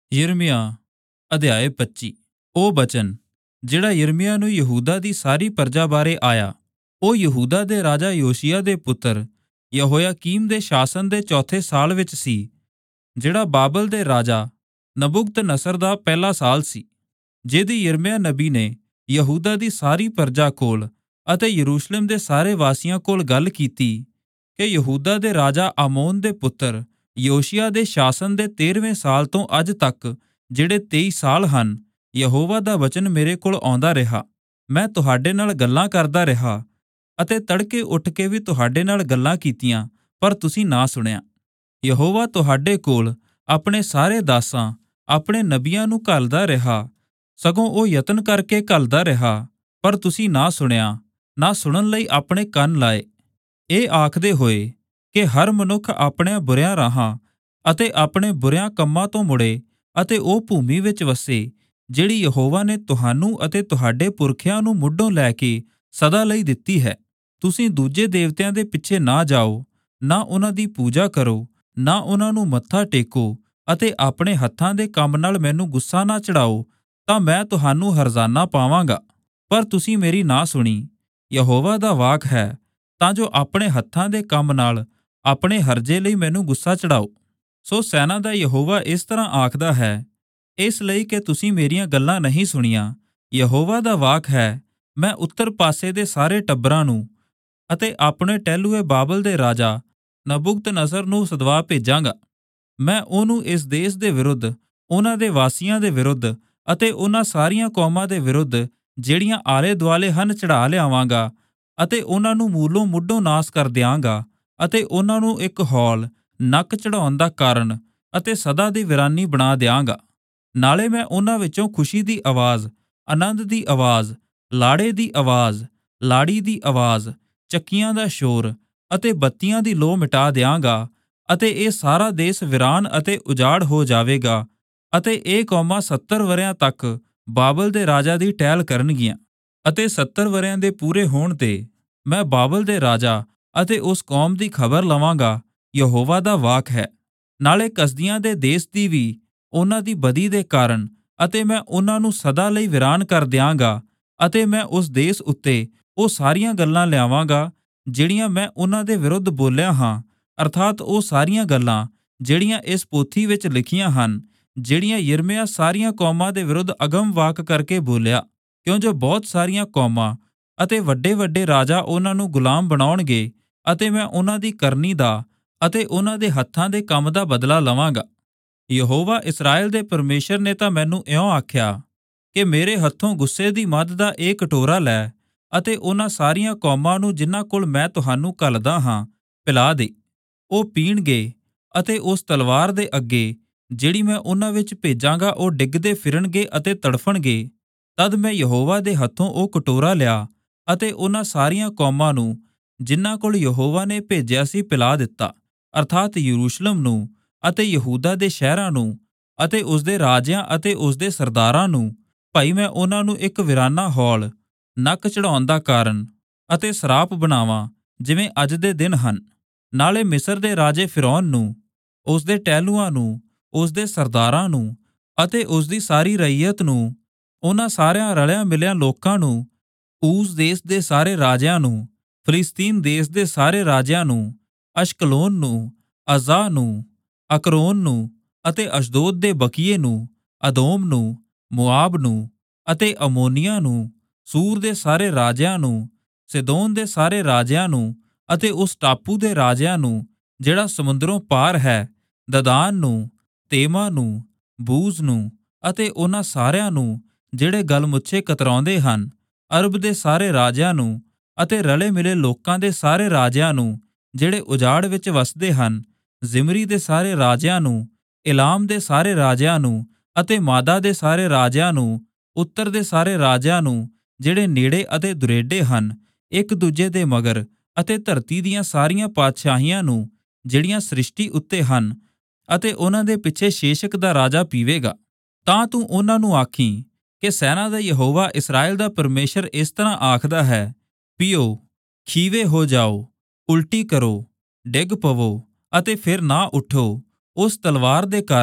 यिर्मयाह अध्याय 25। ਉਹ ਬਚਨ ਜਿਹੜਾ ਯਿਰਮੀਆ ਨੂੰ ਯਹੂਦਾ ਦੀ ਸਾਰੀ ਪਰਜਾ ਬਾਰੇ ਆਇਆ। ਉਹ ਯਹੂਦਾ ਦੇ ਰਾਜਾ ਯੋਸ਼ੀਆ ਦੇ ਪੁੱਤਰ ਯਹੋਯਾਕੀਮ ਦੇ ਸ਼ਾਸਨ ਦੇ ਚੌਥੇ ਸਾਲ ਵਿੱਚ ਸੀ, ਜਿਹੜਾ ਬਾਬਲ ਦੇ ਰਾਜਾ ਨਬੂਕਦਨਸਰ ਦਾ ਪਹਿਲਾ ਸਾਲ ਸੀ। ਜਿਹਦੀ ਯਿਰਮੀਆ ਨਬੀ ਨੇ ਯਹੂਦਾ ਦੀ ਸਾਰੀ ਪਰਜਾ ਕੋਲ ਅਤੇ ਯਰੂਸ਼ਲਮ ਦੇ ਸਾਰੇ ਵਾਸੀਆਂ ਕੋਲ ਗੱਲ ਕੀਤੀ ਕਿ ਯਹੂਦਾ ਦੇ ਰਾਜਾ ਆਮੋਨ ਦੇ ਪੁੱਤਰ ਯੋਸ਼ੀਆ ਦੇ ਸ਼ਾਸਨ ਦੇ 13ਵੇਂ ਸਾਲ ਤੋਂ ਅੱਜ ਤੱਕ ਜਿਹੜੇ 23 ਸਾਲ ਹਨ, ਯਹੋਵਾ ਦਾ ਵਚਨ ਮੇਰੇ ਕੋਲ ਆਉਂਦਾ ਰਿਹਾ। ਮੈਂ ਤੁਹਾਡੇ ਨਾਲ ਗੱਲਾਂ ਕਰਦਾ ਰਿਹਾ ਅਤੇ ਤੜਕੇ ਉੱਠ ਕੇ ਵੀ ਤੁਹਾਡੇ ਨਾਲ ਗੱਲਾਂ ਕੀਤੀਆਂ, ਪਰ ਤੁਸੀਂ ਨਾ ਸੁਣਿਆ। ਯਹੋਵਾ ਤੁਹਾਡੇ ਕੋਲ ਆਪਣੇ ਸਾਰੇ ਦਾਸਾਂ ਆਪਣੇ ਨਬੀਆਂ ਨੂੰ ਘੱਲਦਾ ਰਿਹਾ, ਸਗੋਂ ਉਹ ਯਤਨ ਕਰਕੇ ਘੱਲਦਾ ਰਿਹਾ, ਪਰ ਤੁਸੀਂ ਨਾ ਸੁਣਿਆ, ਨਾ ਸੁਣਨ ਲਈ ਆਪਣੇ ਕੰਨ ਲਾਏ। ਇਹ ਆਖਦੇ ਹੋਏ ਕਿ ਹਰ ਮਨੁੱਖ ਆਪਣਿਆਂ ਬੁਰਿਆਂ ਰਾਹਾਂ ਅਤੇ ਆਪਣੇ ਬੁਰਿਆਂ ਕੰਮਾਂ ਤੋਂ ਮੁੜੇ ਅਤੇ ਉਹ ਭੂਮੀ ਵਿੱਚ ਵਸੇ ਜਿਹੜੀ ਯਹੋਵਾ ਨੇ ਤੁਹਾਨੂੰ ਅਤੇ ਤੁਹਾਡੇ ਪੁਰਖਿਆਂ ਨੂੰ ਮੁੱਢੋਂ ਲੈ ਕੇ ਸਦਾ ਲਈ ਦਿੱਤੀ ਹੈ। ਤੁਸੀਂ ਦੂਜੇ ਦੇਵਤਿਆਂ ਦੇ ਪਿੱਛੇ ਨਾ ਜਾਓ, ਨਾ ਉਹਨਾਂ ਦੀ ਪੂਜਾ ਕਰੋ, ਨਾ ਉਹਨਾਂ ਨੂੰ ਮੱਥਾ ਟੇਕੋ ਅਤੇ ਆਪਣੇ ਹੱਥਾਂ ਦੇ ਕੰਮ ਨਾਲ ਮੈਨੂੰ ਗੁੱਸਾ ਨਾ ਚੜਾਓ, ਤਾਂ ਮੈਂ ਤੁਹਾਨੂੰ ਹਰਜ਼ਾਨਾ ਪਾਵਾਂਗਾ। ਪਰ ਤੁਸੀਂ ਮੇਰੀ ਨਾ ਸੁਣੀ। ਯਹੋਵਾ ਦਾ ਵਾਕ ਹੈ, ਤਾਂ ਜੋ ਆਪਣੇ ਹੱਥਾਂ ਦੇ ਕੰਮ ਨਾਲ ਆਪਣੇ ਹਰਜੇ ਲਈ ਮੈਨੂੰ ਗੁੱਸਾ ਚੜਾਓ। ਸੋ ਸੈਨਾ ਦਾ ਯਹੋਵਾ ਇਸ ਤਰ੍ਹਾਂ ਆਖਦਾ ਹੈ, ਇਸ ਲਈ ਕਿ ਤੁਸੀਂ ਮੇਰੀਆਂ ਗੱਲਾਂ ਨਹੀਂ ਸੁਣੀਆਂ। ਯਹੋਵਾ ਦਾ ਵਾਕ ਹੈ, ਮੈਂ ਉੱਤਰ ਪਾਸੇ ਦੇ ਸਾਰੇ ਟੱਬਰਾਂ ਨੂੰ ਅਤੇ ਆਪਣੇ ਟਹਿਲੂਏ ਬਾਬਲ ਦੇ ਰਾਜਾ ਨਬੂਕਦਨਸਰ ਨੂੰ ਸਦਵਾ ਭੇਜਾਂਗਾ। ਮੈਂ ਉਹਨੂੰ ਇਸ ਦੇਸ਼ ਦੇ ਵਿਰੁੱਧ, ਉਹਨਾਂ ਦੇ ਵਾਸੀਆਂ ਦੇ ਵਿਰੁੱਧ ਅਤੇ ਉਹਨਾਂ ਸਾਰੀਆਂ ਕੌਮਾਂ ਦੇ ਵਿਰੁੱਧ ਜਿਹੜੀਆਂ ਆਲੇ ਦੁਆਲੇ ਹਨ ਚੜ੍ਹਾ ਲਿਆਵਾਂਗਾ ਅਤੇ ਉਹਨਾਂ ਨੂੰ ਮੂਲੋਂ ਮੁੱਢੋਂ ਨਾਸ ਕਰ ਦਿਆਂਗਾ ਅਤੇ ਉਹਨਾਂ ਨੂੰ ਇੱਕ ਹੌਲ, ਨੱਕ ਚੜ੍ਹਾਉਣ ਦਾ ਕਾਰਨ ਅਤੇ ਸਦਾ ਦੀ ਵੀਰਾਨੀ ਬਣਾ ਦਿਆਂਗਾ। ਨਾਲੇ ਮੈਂ ਉਹਨਾਂ ਵਿੱਚੋਂ ਖੁਸ਼ੀ ਦੀ ਆਵਾਜ਼, ਆਨੰਦ ਦੀ ਆਵਾਜ਼, ਲਾੜੇ ਦੀ ਆਵਾਜ਼, ਲਾੜੀ ਦੀ ਆਵਾਜ਼, ਚੱਕੀਆਂ ਦਾ ਸ਼ੋਰ ਅਤੇ ਬੱਤੀਆਂ ਦੀ ਲੋ ਮਿਟਾ ਦਿਆਂਗਾ ਅਤੇ ਇਹ ਸਾਰਾ ਦੇਸ਼ ਵੀਰਾਨ ਅਤੇ ਉਜਾੜ ਹੋ ਜਾਵੇਗਾ ਅਤੇ ਇਹ ਕੌਮਾਂ 70 ਵਰ੍ਹਿਆਂ ਤੱਕ ਬਾਬਲ ਦੇ ਰਾਜਾ ਦੀ ਟਹਿਲ ਕਰਨਗੀਆਂ। ਅਤੇ 70 ਵਰ੍ਹਿਆਂ ਦੇ ਪੂਰੇ ਹੋਣ ਤੇ ਮੈਂ ਬਾਬਲ ਦੇ ਰਾਜਾ ਅਤੇ ਉਸ ਕੌਮ ਦੀ ਖਬਰ ਲਵਾਂਗਾ। ਯਹੋਵਾ ਦਾ ਵਾਕ ਹੈ। ਨਾਲੇ ਕਸਦੀਆਂ ਦੇ ਦੇਸ਼ ਦੀ ਵੀ ਉਹਨਾਂ ਦੀ ਬਦੀ ਦੇ ਕਾਰਨ ਅਤੇ ਮੈਂ ਉਹਨਾਂ ਨੂੰ ਸਦਾ ਲਈ ਵੀਰਾਨ ਕਰ ਦਿਆਂਗਾ ਅਤੇ ਮੈਂ ਉਸ ਦੇਸ਼ ਉੱਤੇ ਉਹ ਸਾਰੀਆਂ ਗੱਲਾਂ ਲਿਆਵਾਂਗਾ ਜਿਹੜੀਆਂ ਮੈਂ ਉਹਨਾਂ ਦੇ ਵਿਰੁੱਧ ਬੋਲਿਆ ਹਾਂ, ਅਰਥਾਤ ਉਹ ਸਾਰੀਆਂ ਗੱਲਾਂ ਜਿਹੜੀਆਂ ਇਸ ਪੋਥੀ ਵਿੱਚ ਲਿਖੀਆਂ ਹਨ, ਜਿਹੜੀਆਂ ਯਿਰਮੀਆ ਸਾਰੀਆਂ ਕੌਮਾਂ ਦੇ ਵਿਰੁੱਧ ਅਗਮ ਵਾਕ ਕਰਕੇ ਬੋਲਿਆ। ਕਿਉਂ ਜੋ ਬਹੁਤ ਸਾਰੀਆਂ ਕੌਮਾਂ ਅਤੇ ਵੱਡੇ ਵੱਡੇ ਰਾਜਾ ਉਹਨਾਂ ਨੂੰ ਗੁਲਾਮ ਬਣਾਉਣਗੇ ਅਤੇ ਮੈਂ ਉਹਨਾਂ ਦੀ ਕਰਨੀ ਦਾ ਅਤੇ ਉਹਨਾਂ ਦੇ ਹੱਥਾਂ ਦੇ ਕੰਮ ਦਾ ਬਦਲਾ ਲਵਾਂਗਾ। ਯਹੋਵਾ ਇਸਰਾਏਲ ਦੇ ਪਰਮੇਸ਼ਰ ਨੇ ਤਾਂ ਮੈਨੂੰ ਇਉਂ ਆਖਿਆ ਕਿ ਮੇਰੇ ਹੱਥੋਂ ਗੁੱਸੇ ਦੀ ਮੱਧ ਦਾ ਇਹ ਕਟੋਰਾ ਲੈ ਅਤੇ ਉਹਨਾਂ ਸਾਰੀਆਂ ਕੌਮਾਂ ਨੂੰ ਜਿਨ੍ਹਾਂ ਕੋਲ ਮੈਂ ਤੁਹਾਨੂੰ ਘੱਲਦਾ ਹਾਂ ਪਿਲਾ ਦੇ। ਉਹ ਪੀਣਗੇ ਅਤੇ ਉਸ ਤਲਵਾਰ ਦੇ ਅੱਗੇ ਜਿਹੜੀ ਮੈਂ ਉਹਨਾਂ ਵਿੱਚ ਭੇਜਾਂਗਾ ਉਹ ਡਿੱਗਦੇ ਫਿਰਨਗੇ ਅਤੇ ਤੜਫਣਗੇ। ਤਦ ਮੈਂ ਯਹੋਵਾ ਦੇ ਹੱਥੋਂ ਉਹ ਕਟੋਰਾ ਲਿਆ ਅਤੇ ਉਹਨਾਂ ਸਾਰੀਆਂ ਕੌਮਾਂ ਨੂੰ ਜਿਨ੍ਹਾਂ ਕੋਲ ਯਹੋਵਾ ਨੇ ਭੇਜਿਆ ਸੀ ਪਿਲਾ ਦਿੱਤਾ, ਅਰਥਾਤ ਯਰੂਸ਼ਲਮ ਨੂੰ ਅਤੇ ਯਹੂਦਾ ਦੇ ਸ਼ਹਿਰਾਂ ਨੂੰ ਅਤੇ ਉਸਦੇ ਰਾਜਿਆਂ ਅਤੇ ਉਸਦੇ ਸਰਦਾਰਾਂ ਨੂੰ। ਭਾਈ ਮੈਂ ਉਹਨਾਂ ਨੂੰ ਇੱਕ ਵੀਰਾਨਾ ਹੌਲ, ਨੱਕ ਚੜ੍ਹਾਉਣ ਦਾ ਕਾਰਨ ਅਤੇ ਸਰਾਪ ਬਣਾਵਾਂ ਜਿਵੇਂ ਅੱਜ ਦੇ ਦਿਨ ਹਨ। ਨਾਲੇ ਮਿਸਰ ਦੇ ਰਾਜੇ ਫਿਰੌਨ ਨੂੰ, ਉਸਦੇ ਟਹਿਲੂਆਂ ਨੂੰ, ਉਸਦੇ ਸਰਦਾਰਾਂ ਨੂੰ ਅਤੇ ਉਸਦੀ ਸਾਰੀ ਰਈਅਤ ਨੂੰ, ਉਹਨਾਂ ਸਾਰਿਆਂ ਰਲਿਆਂ ਮਿਲਿਆਂ ਲੋਕਾਂ ਨੂੰ, ਊਸ ਦੇਸ਼ ਦੇ ਸਾਰੇ ਰਾਜਿਆਂ ਨੂੰ, ਫਿਲਿਸਤੀਨ ਦੇਸ਼ ਦੇ ਸਾਰੇ ਰਾਜਿਆਂ ਨੂੰ, ਅਸ਼ਕਲੋਨ ਨੂੰ, ਅਜ਼ਾ ਨੂੰ, ਅਕਰੋਨ ਨੂੰ ਅਤੇ ਅਸ਼ਦੋਦ ਦੇ ਬਕੀਏ ਨੂੰ, ਅਦੋਮ ਨੂੰ, ਮੁਆਬ ਨੂੰ ਅਤੇ ਅਮੋਨੀਆਂ ਨੂੰ, ਸੂਰ ਦੇ ਸਾਰੇ ਰਾਜਿਆਂ ਨੂੰ, ਸਿਦੋਨ ਦੇ ਸਾਰੇ ਰਾਜਿਆਂ ਨੂੰ ਅਤੇ ਉਸ ਟਾਪੂ ਦੇ ਰਾਜਿਆਂ ਨੂੰ ਜਿਹੜਾ ਸਮੁੰਦਰੋਂ ਪਾਰ ਹੈ, ਦਦਾਨ ਨੂੰ, ਤੇਮਾ ਨੂੰ, ਬੂਜ਼ ਨੂੰ ਅਤੇ ਉਹਨਾਂ ਸਾਰਿਆਂ ਨੂੰ ਜਿਹੜੇ ਗਲਮੁੱਛੇ ਕਤਰਾਉਂਦੇ ਹਨ, ਅਰਬ ਦੇ ਸਾਰੇ ਰਾਜਿਆਂ ਨੂੰ ਅਤੇ ਰਲੇ ਮਿਲੇ ਲੋਕਾਂ ਦੇ ਸਾਰੇ ਰਾਜਿਆਂ ਨੂੰ ਜਿਹੜੇ ਉਜਾੜ ਵਿੱਚ ਵਸਦੇ ਹਨ, ਜ਼ਿਮਰੀ ਦੇ ਸਾਰੇ ਰਾਜਿਆਂ ਨੂੰ, ਏਲਾਮ ਦੇ ਸਾਰੇ ਰਾਜਿਆਂ ਨੂੰ ਅਤੇ ਮਾਦਾ ਦੇ ਸਾਰੇ ਰਾਜਿਆਂ ਨੂੰ, ਉੱਤਰ ਦੇ ਸਾਰੇ ਰਾਜਿਆਂ ਨੂੰ ਜਿਹੜੇ ਨੇੜੇ ਅਤੇ ਦੁਰੇਡੇ ਹਨ ਇੱਕ ਦੂਜੇ ਦੇ ਮਗਰ, ਅਤੇ ਧਰਤੀ ਦੀਆਂ ਸਾਰੀਆਂ ਪਾਤਸ਼ਾਹੀਆਂ ਨੂੰ ਜਿਹੜੀਆਂ ਸ੍ਰਿਸ਼ਟੀ ਉੱਤੇ ਹਨ ਅਤੇ ਉਹਨਾਂ ਦੇ ਪਿੱਛੇ ਸ਼ੇਸ਼ਕ ਦਾ ਰਾਜਾ ਪੀਵੇਗਾ। ਤਾਂ ਤੂੰ ਉਹਨਾਂ ਨੂੰ ਆਖੀਂ ਕਿ ਸੈਨਾ ਦਾ ਯਹੋਵਾ ਇਸਰਾਏਲ ਦਾ ਪਰਮੇਸ਼ਰ ਇਸ ਤਰ੍ਹਾਂ ਆਖਦਾ ਹੈ, ਪੀਓ, ਖੀਵੇ ਹੋ ਜਾਓ, ਉਲਟੀ ਕਰੋ, ਡਿੱਗ ਪਵੋ ਅਤੇ ਫਿਰ ਨਾ ਉੱਠੋ। ਉਸ ਤਲਵਾਰ ਦੇ ਕਾਰਨ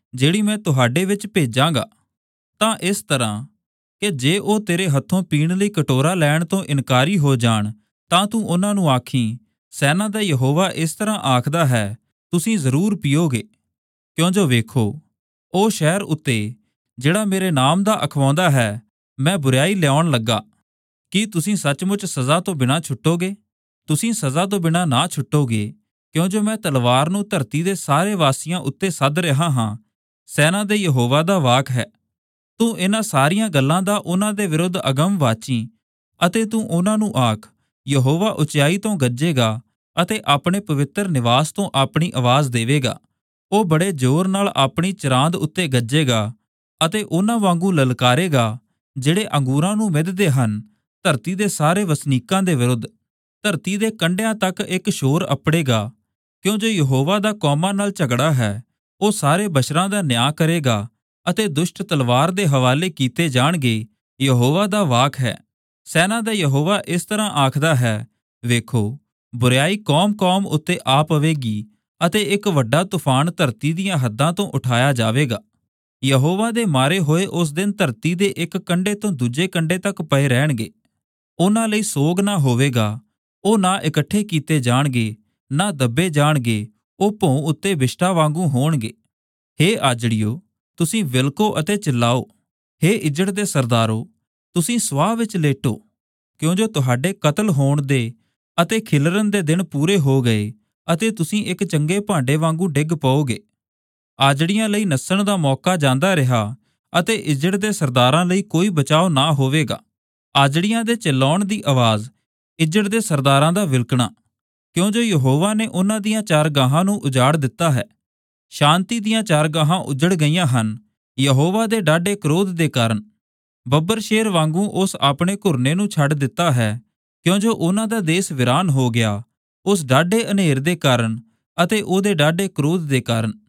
ਜਿਹੜੀ ਮੈਂ ਤੁਹਾਡੇ ਵਿੱਚ ਭੇਜਾਂਗਾ। ਤਾਂ ਇਸ ਤਰ੍ਹਾਂ ਕਿ ਜੇ ਉਹ ਤੇਰੇ ਹੱਥੋਂ ਪੀਣ ਲਈ ਕਟੋਰਾ ਲੈਣ ਤੋਂ ਇਨਕਾਰੀ ਹੋ ਜਾਣ, ਤਾਂ ਤੂੰ ਉਹਨਾਂ ਨੂੰ ਆਖੀਂ, ਸੈਨਾ ਦਾ ਯਹੋਵਾ ਇਸ ਤਰ੍ਹਾਂ ਆਖਦਾ ਹੈ, ਤੁਸੀਂ ਜ਼ਰੂਰ ਪੀਓਗੇ। ਕਿਉਂ ਜੋ ਵੇਖੋ, ਉਹ ਸ਼ਹਿਰ ਉੱਤੇ ਜਿਹੜਾ ਮੇਰੇ ਨਾਮ ਦਾ ਅਖਵਾਉਂਦਾ ਹੈ, ਮੈਂ ਬੁਰਾਈ ਲਿਆਉਣ ਲੱਗਾ। ਕੀ ਤੁਸੀਂ ਸੱਚਮੁੱਚ ਸਜ਼ਾ ਤੋਂ ਬਿਨਾਂ ਛੁੱਟੋਗੇ? ਤੁਸੀਂ ਸਜ਼ਾ ਤੋਂ ਬਿਨਾਂ ਨਾ ਛੁੱਟੋਗੇ, ਕਿਉਂ ਜੋ ਮੈਂ ਤਲਵਾਰ ਨੂੰ ਧਰਤੀ ਦੇ ਸਾਰੇ ਵਾਸੀਆਂ ਉੱਤੇ ਸੱਦ ਰਿਹਾ ਹਾਂ। ਸੈਨਾ ਦੇ ਯਹੋਵਾ ਦਾ ਵਾਕ ਹੈ। ਤੂੰ ਇਹਨਾਂ ਸਾਰੀਆਂ ਗੱਲਾਂ ਦਾ ਉਹਨਾਂ ਦੇ ਵਿਰੁੱਧ ਅਗਮ ਵਾਚੀ, ਅਤੇ ਤੂੰ ਉਹਨਾਂ ਨੂੰ ਆਖ, ਯਹੋਵਾ ਉਚਾਈ ਤੋਂ ਗੱਜੇਗਾ ਅਤੇ ਆਪਣੇ ਪਵਿੱਤਰ ਨਿਵਾਸ ਤੋਂ ਆਪਣੀ ਆਵਾਜ਼ ਦੇਵੇਗਾ। ਉਹ ਬੜੇ ਜ਼ੋਰ ਨਾਲ ਆਪਣੀ ਚਰਾਂਦ ਉੱਤੇ ਗੱਜੇਗਾ ਅਤੇ ਉਹਨਾਂ ਵਾਂਗੂ ਲਲਕਾਰੇਗਾ ਜਿਹੜੇ ਅੰਗੂਰਾਂ ਨੂੰ ਮਿੱਧਦੇ ਹਨ। ਧਰਤੀ ਦੇ ਸਾਰੇ ਵਸਨੀਕਾਂ ਦੇ ਵਿਰੁੱਧ ਧਰਤੀ ਦੇ ਕੰਢਿਆਂ ਤੱਕ ਇੱਕ ਸ਼ੋਰ ਅੱਪੜੇਗਾ, ਕਿਉਂ ਜੋ ਯਹੋਵਾ ਦਾ ਕੌਮਾਂ ਨਾਲ ਝਗੜਾ ਹੈ। ਉਹ ਸਾਰੇ ਬਸ਼ਰਾਂ ਦਾ ਨਿਆਂ ਕਰੇਗਾ ਅਤੇ ਦੁਸ਼ਟ ਤਲਵਾਰ ਦੇ ਹਵਾਲੇ ਕੀਤੇ ਜਾਣਗੇ। ਯਹੋਵਾ ਦਾ ਵਾਕ ਹੈ। ਸੈਨਾ ਦਾ ਯਹੋਵਾ ਇਸ ਤਰ੍ਹਾਂ ਆਖਦਾ ਹੈ, ਵੇਖੋ, ਬੁਰਾਈ ਕੌਮ-ਕੌਮ ਉੱਤੇ ਆ ਪਵੇਗੀ ਅਤੇ ਇੱਕ ਵੱਡਾ ਤੂਫਾਨ ਧਰਤੀ ਦੀਆਂ ਹੱਦਾਂ ਤੋਂ ਉਠਾਇਆ ਜਾਵੇਗਾ। ਯਹੋਵਾ ਦੇ ਮਾਰੇ ਹੋਏ ਉਸ ਦਿਨ ਧਰਤੀ ਦੇ ਇੱਕ ਕੰਢੇ ਤੋਂ ਦੂਜੇ ਕੰਢੇ ਤੱਕ ਪਏ ਰਹਿਣਗੇ। ਉਹਨਾਂ ਲਈ ਸੋਗ ਨਾ ਹੋਵੇਗਾ। ਉਹ ਨਾ ਇਕੱਠੇ ਕੀਤੇ ਜਾਣਗੇ, ਨਾ ਦੱਬੇ ਜਾਣਗੇ। ਉਹ ਭੋਂ ਉੱਤੇ ਵਿਸ਼ਟਾ ਵਾਂਗੂ ਹੋਣਗੇ। ਹੇ ਆਜੜੀਓ, ਤੁਸੀਂ ਵਿਲਕੋ ਅਤੇ ਚਿল্ਲਾਓ। ਹੇ ਇੱਜੜ ਦੇ ਸਰਦਾਰੋ, ਤੁਸੀਂ ਸਵਾਹ ਵਿੱਚ ਲੇਟੋ, ਕਿਉਂ ਜੋ ਤੁਹਾਡੇ ਕਤਲ ਹੋਣ ਦੇ ਅਤੇ ਖਿਲਰਨ ਦੇ ਦਿਨ ਪੂਰੇ ਹੋ ਗਏ ਅਤੇ ਤੁਸੀਂ ਇੱਕ ਚੰਗੇ ਭਾਂਡੇ ਵਾਂਗੂ ਡਿੱਗ ਪਓਗੇ। ਆਜੜੀਆਂ ਲਈ ਨੱਸਣ ਦਾ ਮੌਕਾ ਜਾਂਦਾ ਰਿਹਾ ਅਤੇ ਇੱਜੜ ਦੇ ਸਰਦਾਰਾਂ ਲਈ ਕੋਈ ਬਚਾਓ ਨਾ ਹੋਵੇਗਾ। ਆਜੜੀਆਂ ਦੇ ਚਿল্ਲਾਉਣ ਦੀ ਆਵਾਜ਼, ਇੱਜੜ ਦੇ ਸਰਦਾਰਾਂ ਦਾ ਵਿਲਕਣਾ, ਕਿਉਂ ਜੋ ਯਹੋਵਾ ਨੇ ਉਹਨਾਂ ਦੀਆਂ ਚਾਰਗਾਹਾਂ ਨੂੰ ਉਜਾੜ ਦਿੱਤਾ ਹੈ। ਸ਼ਾਂਤੀ ਦੀਆਂ ਚਾਰਗਾਹਾਂ ਉਜੜ ਗਈਆਂ ਹਨ ਯਹੋਵਾ ਦੇ ਡਾਢੇ ਕ੍ਰੋਧ ਦੇ ਕਾਰਨ। ਬੱਬਰ ਸ਼ੇਰ ਵਾਂਗੂ ਉਸ ਆਪਣੇ ਘੁਰਨੇ ਨੂੰ ਛੱਡ ਦਿੱਤਾ ਹੈ, ਕਿਉਂ ਜੋ ਉਹਨਾਂ ਦਾ ਦੇਸ਼ ਵਿਰਾਨ ਹੋ ਗਿਆ ਉਸ ਡਾਢੇ ਹਨੇਰ ਦੇ ਕਾਰਨ ਅਤੇ ਉਹਦੇ ਡਾਢੇ ਕ੍ਰੋਧ ਦੇ ਕਾਰਨ।